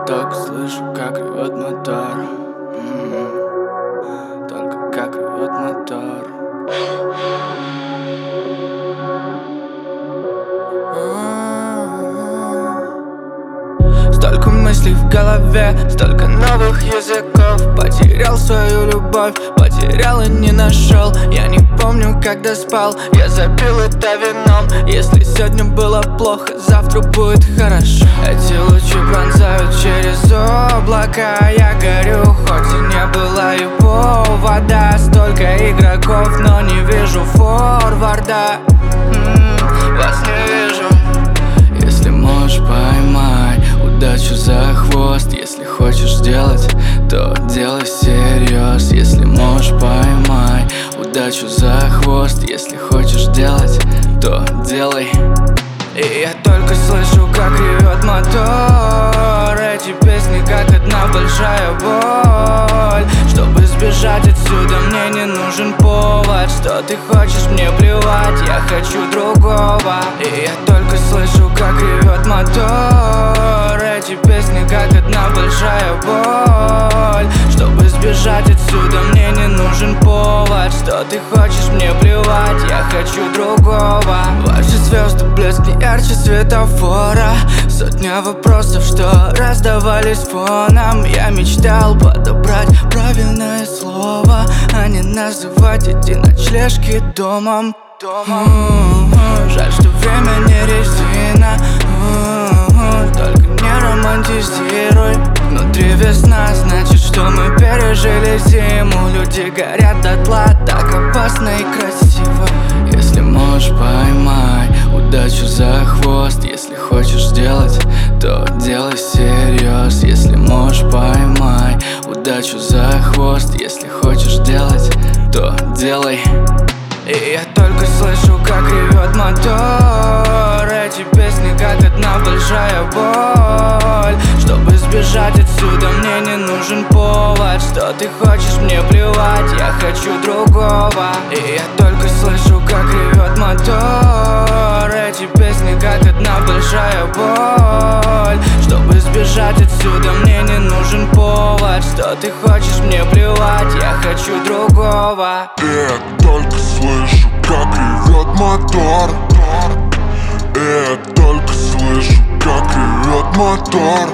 только слышу, как ревет мотор. Только как ревет мотор. Столько мыслей в голове, столько новых языков. Потерял свою любовь, потерял и не нашел. Я не помню, когда спал, я запил это вином. Если сегодня было плохо, завтра будет хорошо. Эти лучи пронзают через облака. Я горю, хоть и не было его вода. Столько игроков, но не вижу форварда. Вас не вижу. Если можешь, поймай удачу за хвост. Если хочешь сделать, то делай всерьез. Если можешь, поймай удачу за хвост. Если хочешь делать, то делай. И я только слышу, как ревет мотор. Эти песни как одна большая боль. Чтобы сбежать отсюда, мне не нужен повод. Что ты хочешь, мне плевать, я хочу другого. И я только слышу, как ревет мотор. Эти песни как одна большая боль. Чтобы сбежать отсюда, мне не нужен повод. Что ты хочешь, мне плевать, я хочу другого. Ваши звезды блеск ярче светофора. Сотня вопросов, что раздавались фоном. Я мечтал подобрать правильное слово, а не называть эти ночлежки домом. Жаль, что время не резина. Только не романтизируй. Внутри весна, значит, что мы пережили зиму. Люди горят дотла, так опасно и красиво. Если можешь, поймай удачу за хвост. Если хочешь сделать, то делай всерьез. Если можешь, поймай удачу за хвост. Если хочешь делать, то делай. И я только слышу, как ревет мотор. Эти песни как одна большая боль. Чтобы сбежать отсюда, мне не нужен повод. Что ты хочешь, мне плевать, я хочу другого. И я только слышу, как ревет мотор. Эти песни как одна большая боль. Чтобы сбежать отсюда, мне не нужен повод. Что ты хочешь, мне плевать, я хочу другого. Я только слышу, как ревет мотор. Я только слышу, как ревет мотор.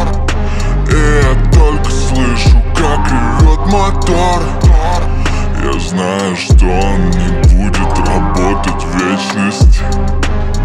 Я только слышу, как ревет мотор. Я знаю, что он не будет работать в вечность.